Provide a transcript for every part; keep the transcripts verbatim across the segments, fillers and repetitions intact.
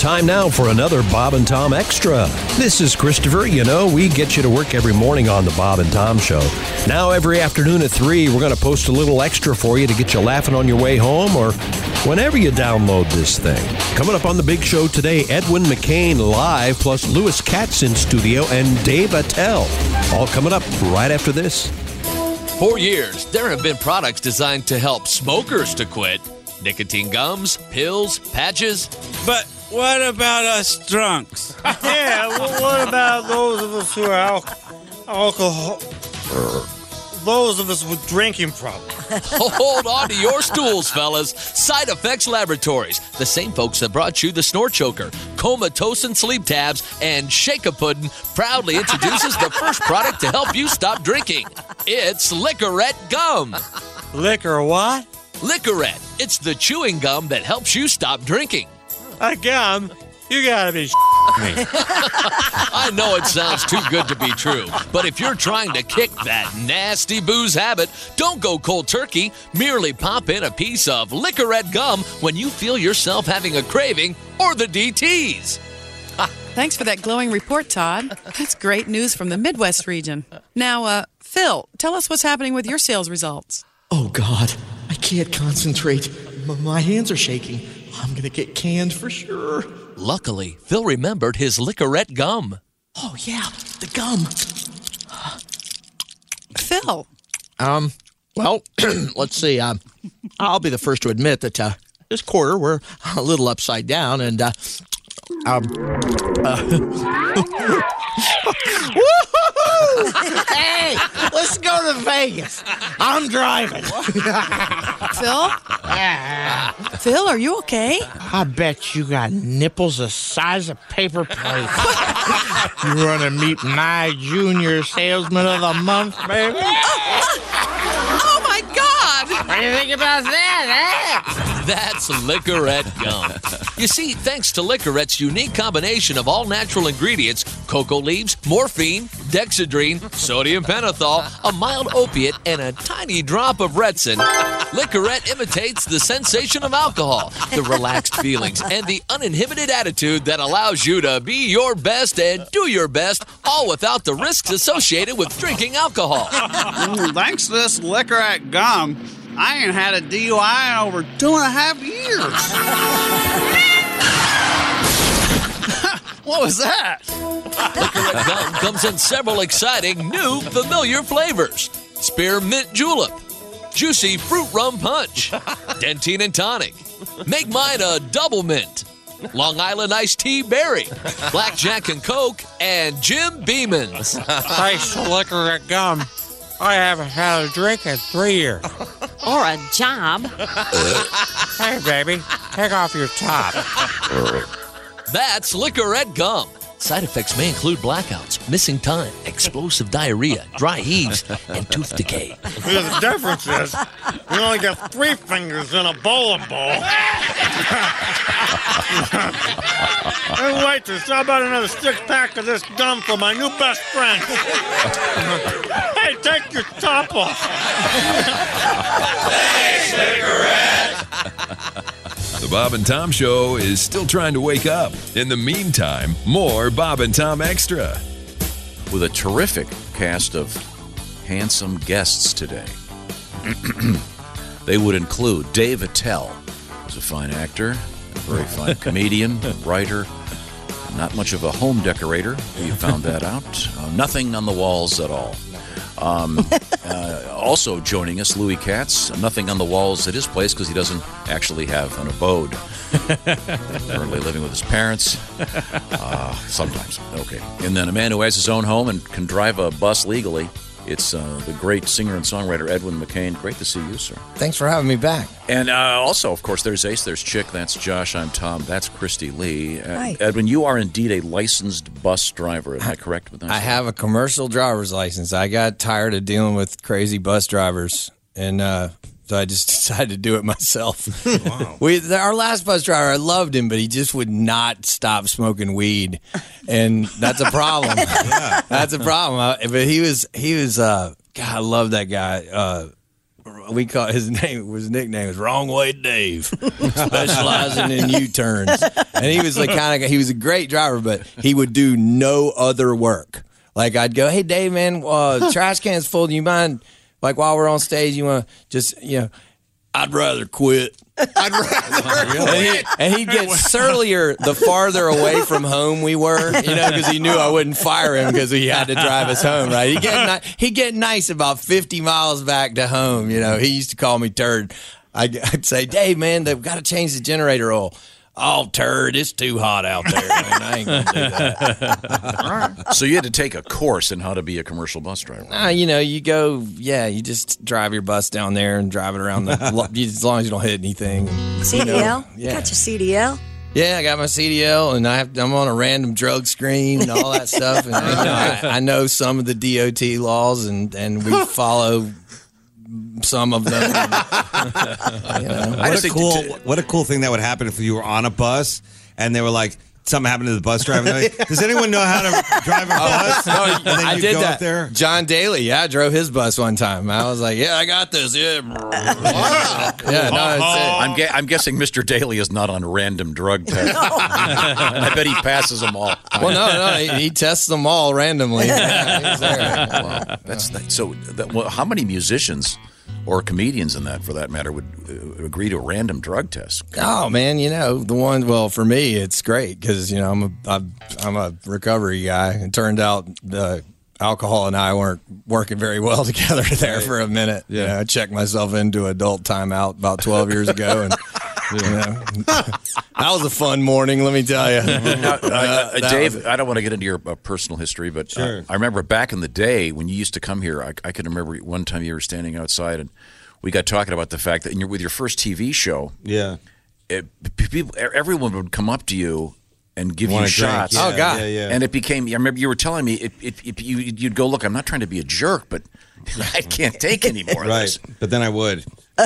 Time now for another Bob and Tom Extra. This is Christopher. You know, we get you to work every morning on the Bob and Tom Show. Now, every afternoon at three, we're going to post a little extra for you to get you laughing on your way home or whenever you download this thing. Coming up on the big show today, Edwin McCain live, plus Lewis Katz in studio and Dave Attell. All coming up right after this. For years, there have been products designed to help smokers to quit. Nicotine gums, pills, patches. But what about us drunks? Yeah, well, what about those of us who are al- alcohol... Those of us with drinking problems. Hold on to your stools, fellas. Side Effects Laboratories, the same folks that brought you the Snort Choker, Comatose Sleep Tabs, and Shake-a-Puddin', proudly introduces the first product to help you stop drinking. It's Licorette Gum. Liquor what? Licorette. It's the chewing gum that helps you stop drinking. A gum? You gotta be me. I know it sounds too good to be true, but if you're trying to kick that nasty booze habit, don't go cold turkey. Merely pop in a piece of Licorette Gum when you feel yourself having a craving or the D Ts. Thanks for that glowing report, Todd. That's great news from the Midwest region. Now, uh, Phil, tell us what's happening with your sales results. Oh, God, I can't concentrate. M- my hands are shaking. I'm going to get canned for sure. Luckily, Phil remembered his Licorette Gum. Oh, yeah, the gum. Phil. Um, well, let's see. Um, I'll be the first to admit that uh, this quarter we're a little upside down, and uh, um, uh, woohoo! Hey, let's go to Vegas. I'm driving. Phil? Phil, are you okay? I bet you got nipples the size of paper plates. You want to meet my junior salesman of the month, baby? Oh, my God! What do you think about that, eh? That's Licorette Gum. You see, thanks to Licorette's unique combination of all natural ingredients, cocoa leaves, morphine, dexedrine, sodium pentothal, a mild opiate, and a tiny drop of Retsin, Licorette imitates the sensation of alcohol, the relaxed feelings, and the uninhibited attitude that allows you to be your best and do your best, all without the risks associated with drinking alcohol. Ooh, thanks to this Licorette Gum, I ain't had a D U I in over two and a half years. What was that? Licorette Gum comes in several exciting new familiar flavors. Spearmint Julep, Juicy Fruit Rum Punch, Dentine and Tonic. Make mine a double mint. Long Island Iced Tea Berry, Blackjack and Coke, and Jim Beeman's. Thanks to Licorette Gum, I haven't had a drink in three years. Or a job. Hey, baby, take off your top. That's Licorette Gum. Side effects may include blackouts, missing time, explosive diarrhea, dry heaves, and tooth decay. Yeah, the difference is you only got three fingers in a bowling ball. Hey, waitress, how about another six-pack of this gum for my new best friend? Hey, take your top off. Thanks, Licorette. The Bob and Tom Show is still trying to wake up. In the meantime, more Bob and Tom Extra. With a terrific cast of handsome guests today. They would include Dave Attell, who's a fine actor, a very fine comedian, writer, not much of a home decorator. We found that out. Uh, nothing on the walls at all. Um, uh, also joining us, Louis Katz. Nothing on the walls at his place because he doesn't actually have an abode. Currently living with his parents. Uh, sometimes. Okay. And then a man who has his own home and can drive a bus legally. It's uh, the great singer and songwriter Edwin McCain. Great to see you, sir. Thanks for having me back. And uh, also, of course, there's Ace, there's Chick, that's Josh, I'm Tom, that's Christy Lee. Uh, Hi. Edwin, you are indeed a licensed bus driver. Am I correct with that? I have a commercial driver's license. I got tired of dealing with crazy bus drivers, and uh, so I just decided to do it myself. Wow. we, our last bus driver, I loved him, but he just would not stop smoking weed, and that's a problem. Yeah. That's a problem. Uh, but he was, he was. Uh, God, I love that guy. Uh, we call his name, his nickname was Wrong Way Dave, specializing in U-turns. And he was the kind of, he was a great driver, but he would do no other work. Like I'd go, hey Dave, man, uh, trash can's full. Do you mind, like while we're on stage, you want to just, you know, I'd rather quit. I'd rather and, he, and he'd get surlier the farther away from home we were, you know, because he knew I wouldn't fire him because he had to drive us home, right? He'd get, ni- he'd get nice about fifty miles back to home, you know. He used to call me Turd. I'd, I'd say, Dave, man, they've got to change the generator oil. Oh, Turd, it's too hot out there, man. I ain't going to do that. So you had to take a course in how to be a commercial bus driver. Nah, you know, you go, yeah, you just drive your bus down there and drive it around, the, as long as you don't hit anything. C D L? You know, You yeah. got your C D L? Yeah, I got my C D L, and I have, I'm on a random drug screen and all that stuff. And you know, I, I know some of the D O T laws, and, and we follow some of them. And, you know. What a cool, what a cool thing that would happen if you were on a bus and they were like, something happened to the bus driver. They're like, does anyone know how to drive a bus? Oh, and then I you did go that. up there. John Daly, yeah, I drove his bus one time. I was like, yeah, I got this. Yeah, yeah. No, it's it. I'm, gue- I'm guessing Mister Daly is not on random drug tests. I bet he passes them all. Well, no, no, he, he tests them all randomly. Yeah, he's there. Wow, that's that. So, that, well, how many musicians or comedians, in that, for that matter, would uh, agree to a random drug test? Oh man, you know the one. Well, for me, it's great because you know I'm a I'm, I'm a recovery guy. It turned out the alcohol and I weren't working very well together there for a minute. Yeah, you know, I checked myself into adult timeout about twelve years ago, and you know, that was a fun morning. Let me tell you, Now, uh, uh, That Dave. was- I don't want to get into your uh, personal history, but Sure. uh, I remember back in the day when you used to come here. I, I can remember one time you were standing outside and we got talking about the fact that in your, with your first T V show, Yeah. it, people, everyone would come up to you and give Want you a drink, shots. yeah, Oh, God. yeah, yeah. And it became. I remember you were telling me it, it, it, you, you'd go, look, I'm not trying to be a jerk, but I can't take any more of Right. this. But then I would.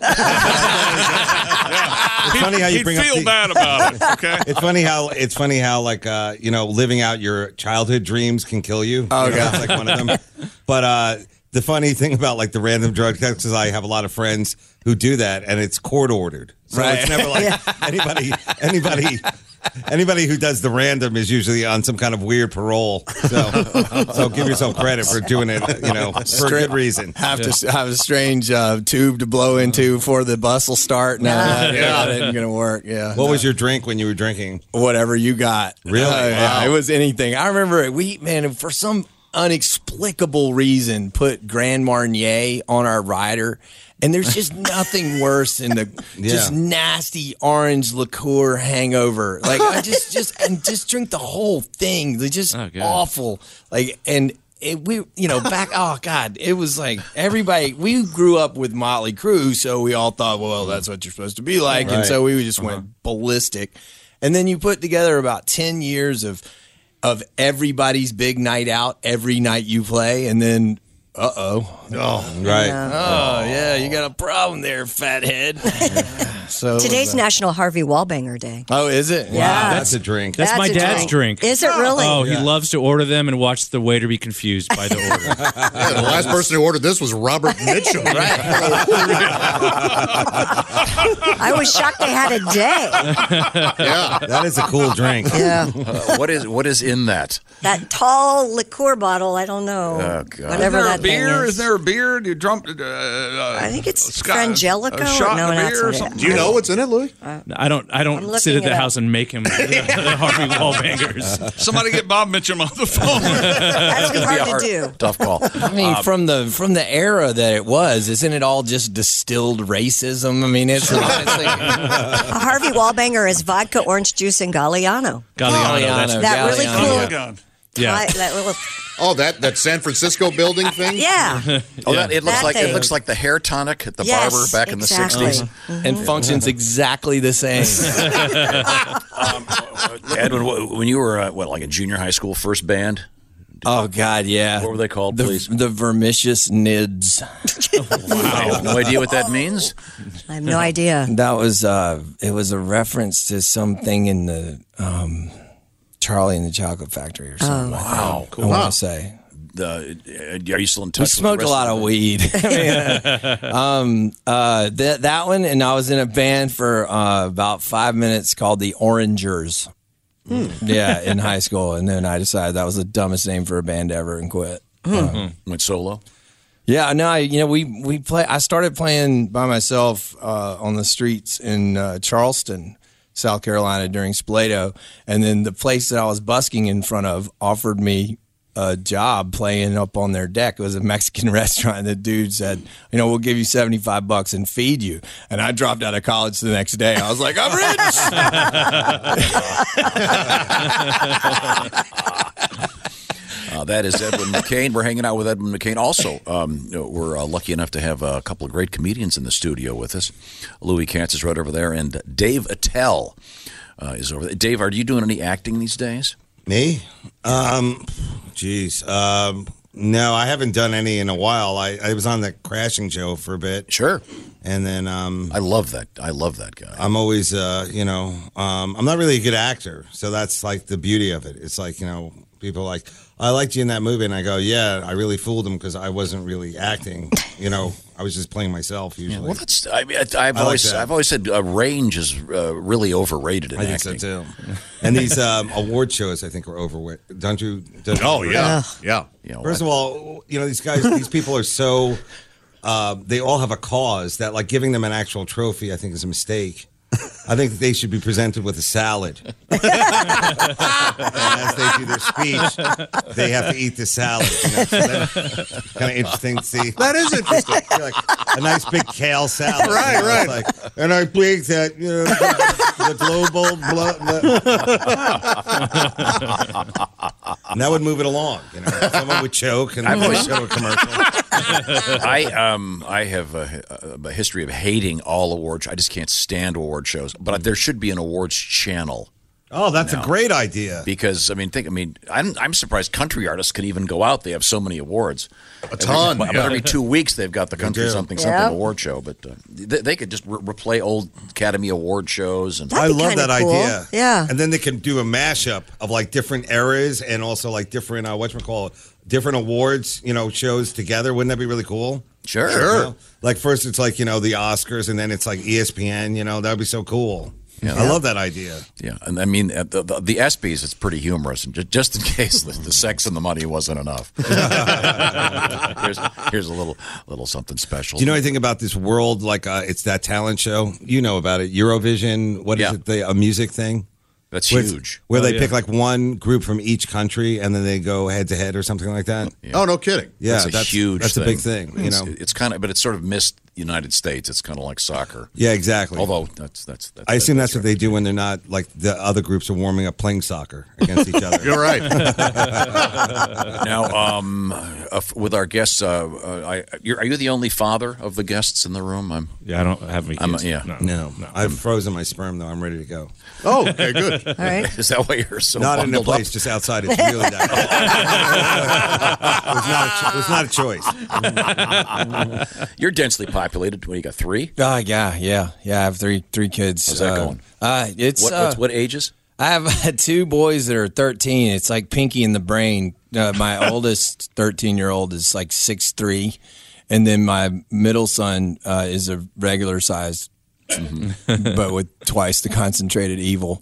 It's funny how you He'd bring up feel the- bad about it, okay? It's funny how it's funny how like uh, you know living out your childhood dreams can kill you. Oh, You know, God. that's like one of them. But uh, the funny thing about like the random drug tests is I have a lot of friends who do that, and it's court ordered. So Right. it's never like anybody anybody. Anybody who does the random is usually on some kind of weird parole. So, so give yourself credit for doing it, you know, for a good reason. Have to have a strange uh, tube to blow into before the bus will start. No, that, that ain't gonna work. Yeah. What was your drink when you were drinking? Whatever you got. Really? Uh, yeah, Wow. it was anything. I remember we, man, for some unexplicable reason, put Grand Marnier on our rider. And there's just nothing worse than the just Yeah. nasty orange liqueur hangover. Like I just, just and just drink the whole thing. They're just Oh, God. awful. Like and it, we, you know, back. Oh God, it was like everybody. We grew up with Motley Crue, so we all thought, well, that's what you're supposed to be like, and Right. so we just went ballistic. And then you put together about ten years of of everybody's big night out every night you play, and then. Uh-oh. Oh, Right. Oh, yeah, you got a problem there, fathead. So Today's uh, National Harvey Wallbanger Day. Oh, is it? Yeah. That's a drink. That's, That's my a dad's drink. drink. Is it really? Oh, Yeah. he loves to order them and watch the waiter be confused by the order. Yeah, the last person who ordered this was Robert Mitchum. I was shocked they had a day. Yeah. That is a cool drink. Yeah. Uh, what is what is in that? That tall liqueur bottle, I don't know. Oh, God. Whatever is there that a beer? thing is. Is there a beer? Do you drunk? Uh, uh, I think it's Scott- Frangelico. A shot no, of that's beer or not it. something? Do you know what's in it, Louis? I don't. I I'm don't looking sit at it the up. house and make him Harvey Wallbangers. Somebody get Bob Mitchum on the phone. That's It'd be a hard to do. hard, tough call. I mean, from the from the era that it was, isn't it all just distilled racism? I mean, it's honestly A Harvey Wallbanger is vodka, orange juice, and Galliano. Galliano. That's, Galliano. That really Galliano. cool. God. yeah. I- that little, Oh, that, that San Francisco building thing? yeah. Oh, that, it looks That like thing. it looks like the hair tonic at the Yes, barber back in the exactly. sixties. and functions exactly the same. Edwin, wh- when you were uh, what, like a junior high school first band? Oh God, yeah. What were they called, The, please? the Vermicious Nids. I have no idea what that means. I have no idea. That was uh, it was a reference to something in the um, Charlie and the Chocolate Factory or something. Oh. Wow, Cool. I want Wow. to say. uh, are you still in touch? We with smoked the a rest lot of of the- weed. um, uh, that that one, and I was in a band for uh, about five minutes called the Orangers. Hmm. Yeah, in high school, and then I decided that was the dumbest name for a band ever and quit. Hmm. Went solo. Yeah, no, I, you know, we we play. I started playing by myself uh, on the streets in uh, Charleston, South Carolina during Spoleto, and then the place that I was busking in front of offered me a job playing up on their deck. It was a Mexican restaurant. The dude said, you know, we'll give you seventy-five bucks and feed you. And I dropped out of college the next day. I was like, I'm rich. Uh, that is Edwin McCain. We're hanging out with Edwin McCain. Also, um, we're uh, lucky enough to have a couple of great comedians in the studio with us. Louis Katz is right over there, and Dave Attell uh, is over there. Dave, are you doing any acting these days? Me? Um, geez. Um, no, I haven't done any in a while. I, I was on the Crashing Show for a bit. Sure. And then um, I love that. I love that guy. I'm always, uh, you know, um, I'm not really a good actor, so that's like the beauty of it. It's like, you know, people are like, I liked you in that movie, and I go, yeah, I really fooled them because I wasn't really acting. You know, I was just playing myself usually. Yeah, well, that's. I mean, I've I like always, that. I've always said uh, range is uh, really overrated in I think acting. so too. And these um, award shows, I think, are overweight. Don't you? Don't you Oh, agree? yeah. Yeah. You know, First of all, you know, these guys, these people are so. Uh, they all have a cause that, like, giving them an actual trophy, I think, is a mistake. I think that they should be presented with a salad. And as they do their speech, they have to eat the salad. You know? So that's kind of interesting to see. That is interesting. Like a nice big kale salad. Right, you know? right. It's like, and I believe that, you know, the, the global blood. And that would move it along. You know, someone would choke and I've they always- go to a commercial. I um I have a, a history of hating all awards. I just can't stand award shows. But there should be an awards channel. Oh, that's now. a great idea. Because I mean, think I mean, I'm I'm surprised country artists can even go out. They have so many awards. A ton, Every, yeah. every two weeks they've got the country do. something something Yep. award show. But uh, they, they could just re- replay old Academy Award shows and. I That'd be love kinda that cool. idea. Yeah. And then they can do a mashup of like different eras and also like different, uh, whatchamacallit, different awards, you know, shows together. Wouldn't that be really cool? Sure. You know? Like first it's like, you know, the Oscars and then it's like E S P N, you know, that would be so cool. Yeah. I love that idea. Yeah, and I mean uh, the, the, the ESPYs. It's pretty humorous, and just, just in case the, the sex and the money wasn't enough. here's, here's a little little something special. Do you know anything about this world? Like, uh, it's that talent show. You know about it. Eurovision. What is Yeah. it? The, a music thing? That's Where it's- huge. Where Oh, they yeah. pick like one group from each country and then they go head to head or something like that. Oh, no kidding. Yeah, that's a that's huge. That's thing. a big thing. You It's, know. it's kind of, but it's sort of missed United States. It's kind of like soccer. Yeah, exactly. Although that's that's. that's I assume that's right. what they do when they're not like the other groups are warming up playing soccer against each other. You're right. Now, um, uh, with our guests, uh, uh, I, you're, are you the only father of the guests in the room? I'm. Yeah, I don't have any I'm- kids. yeah. No. No, I've frozen my sperm though. I'm ready to go. Oh, okay, good. All right. Is that why you're so Not in a bundled place, up? just outside. It's really that. it, was not a cho- it was not a choice. You're densely populated. What, you got three? Oh, yeah, yeah, yeah. I have three three kids. How's that Uh, going? Uh, it's What, uh, what's, what ages? I have two boys that are thirteen. It's like Pinky in the Brain. Uh, my oldest thirteen-year-old is like six three, and then my middle son uh, is a regular sized, but with twice the concentrated evil.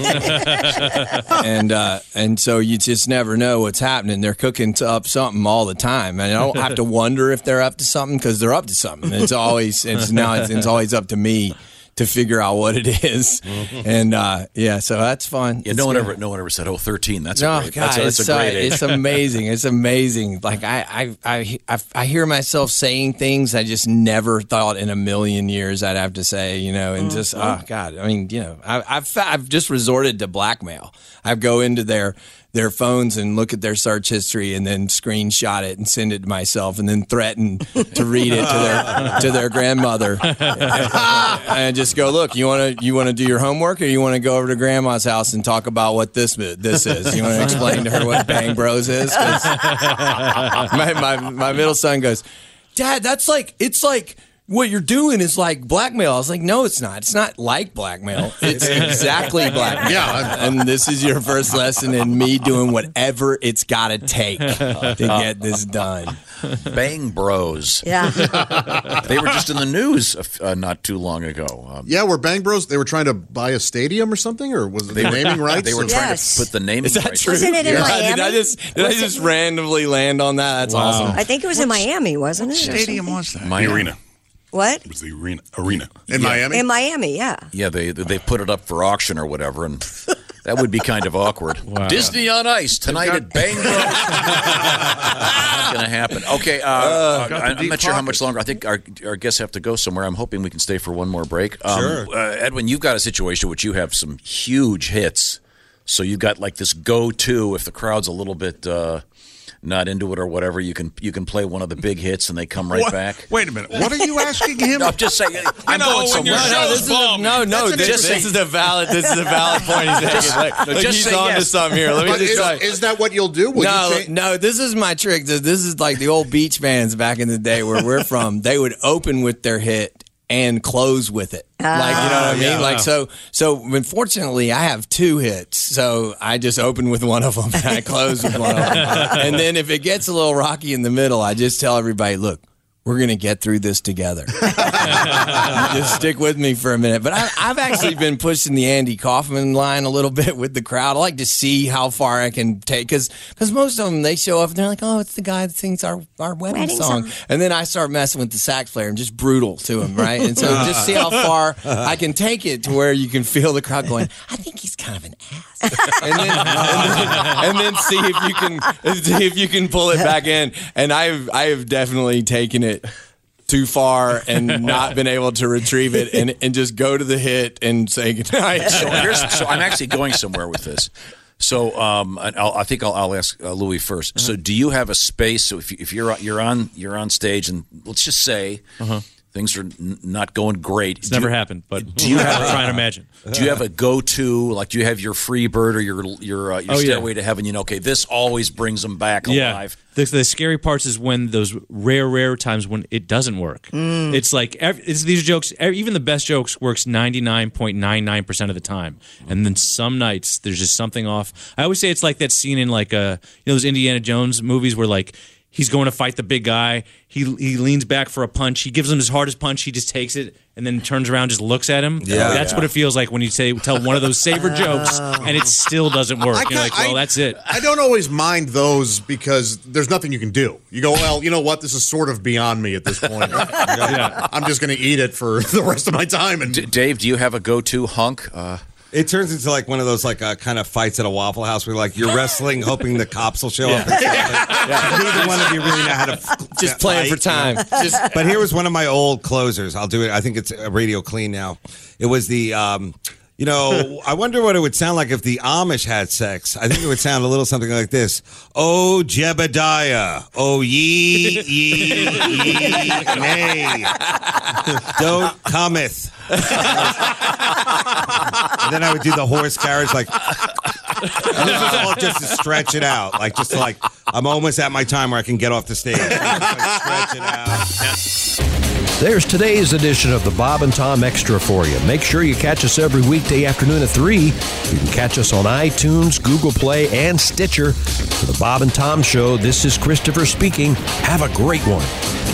and uh, and so you just never know what's happening. They're cooking to up something all the time, and I don't have to wonder if they're up to something because they're up to something. It's always it's now it's, it's always up to me to figure out what it is. And uh, yeah, so that's fun. Yeah, It's no one good. ever, no one ever said, "Oh, thirteen, that's No, a great, God, that's a, that's it's, a uh, great age." it's amazing. It's amazing. Like I, I, I, I, I hear myself saying things I just never thought in a million years I'd have to say. You know, and just oh God, I mean, you know, I, I've I've just resorted to blackmail. I go into their their phones and look at their search history and then screenshot it and send it to myself and then threaten to read it to their to their grandmother and just go, look, you want to you want to do your homework or you want to go over to grandma's house and talk about what this this is? You want to explain to her what Bang Bros is? 'Cause my, my my middle son goes, Dad, that's like it's like what you're doing is like blackmail. I was like, no, it's not. It's not like blackmail. It's exactly blackmail. Yeah. And this is your first lesson in me doing whatever it's got to take to get this done. Bang Bros. Yeah. They were just in the news uh, not too long ago. Um, Yeah, were Bang Bros, they were trying to buy a stadium or something? Or was it the naming rights? They were or- trying Yes. to put the naming Is that rights. true? Wasn't it in Yeah. Miami? Did I just, did I Was it- just randomly land on that? That's awesome. I think it was in Miami, wasn't it? or Stadium something? was that? Miami. The arena. What? It was the arena. Arena. In Miami? In Miami, yeah. Yeah, they they put it up for auction or whatever, and that would be kind of awkward. Disney on Ice tonight at Bang Bros. Not going to happen. Okay, uh, uh, got the I, I'm deep not sure how much pockets. longer. I think our, our guests have to go somewhere. I'm hoping we can stay for one more break. Um, Sure. Uh, Edwin, you've got a situation which you have some huge hits. So you've got like this go-to if the crowd's a little bit uh, not into it or whatever. You can you can play one of the big hits and they come right What? back. Wait a minute. What are you asking him? No, I'm just saying. I'm know, going when somewhere. your No, show's this is a, bombing. no, no. That's This, an this interesting- is a valid. This is a valid point he's making. Like, no, like, just he's say on to yes. something here. Let me But just is, tell you. is that what you'll do? Will No, you cha- no, this is my trick. This is like the old beach bands back in the day where we're from. They would open with their hit and close with it. Like, you know what I mean? yeah. Like, so, so unfortunately, I have two hits. So I just open with one of them and I close with one of them. And then if it gets a little rocky in the middle, I just tell everybody, look, we're going to get through this together. Just stick with me for a minute. But I, I've actually been pushing the Andy Kaufman line a little bit with the crowd. I like to see how far I can take. Because most of them, they show up and they're like, oh, it's the guy that sings our, our wedding, Wedding song. song. And then I start messing with the sax player and just brutal to him, right? And so just see how far I can take it to where you can feel the crowd going, I think he's kind of an ass. And then, and then, and then see if you can see if you can pull it back in. And I've I have definitely taken it too far and not been able to retrieve it and, and just go to the hit and say goodnight. So here's, so I'm actually going somewhere with this. So um, and I'll, I think I'll, I'll ask uh, Louis first. So do you have a space? So if, you, if you're you're on you're on stage and let's just say Uh-huh. things are n- not going great. It's do never you, happened, but do you have I'm trying to imagine. Do you have a go-to? Like, do you have your free bird or your your uh, your Oh, yeah. stairway to heaven? You know, okay, this always brings them back Yeah. alive. The, the scary parts is when those rare, rare times when it doesn't work. It's like ev- it's, these jokes, ev- even the best jokes works ninety-nine point nine nine percent of the time. And then some nights there's just something off. I always say it's like that scene in like a, you know, those Indiana Jones movies where like he's going to fight the big guy. He he leans back for a punch. He gives him his hardest punch. He just takes it and then turns around, just looks at him. Yeah. That's Yeah. what it feels like when you say tell one of those saber jokes and it still doesn't work. I You're can't- like, well, I- that's it. I don't always mind those because there's nothing you can do. You go, well, you know what? This is sort of beyond me at this point. I'm just going to eat it for the rest of my time. And D- Dave, do you have a go-to hunk? Uh, It turns into like one of those like uh, kind of fights at a Waffle House where like you're wrestling, hoping the cops will show up. And stuff. But neither one of you really know how to f- Just playing for fight, you know? time. Just But here was one of my old closers. I'll do it. I think it's uh, Radio Clean now. It was the, um, you know, I wonder what it would sound like if the Amish had sex. I think it would sound a little something like this. Oh, Jebediah. Oh, ye, ye, ye, nay. Don't cometh. And then I would do the horse carriage like. And this is all just to stretch it out. Like, just to like, I'm almost at my time where I can get off the stage. Just like stretch it out. There's today's edition of the Bob and Tom Extra for you. Make sure you catch us every weekday afternoon at three. You can catch us on iTunes, Google Play, and Stitcher. For the Bob and Tom Show, this is Christopher speaking. Have a great one.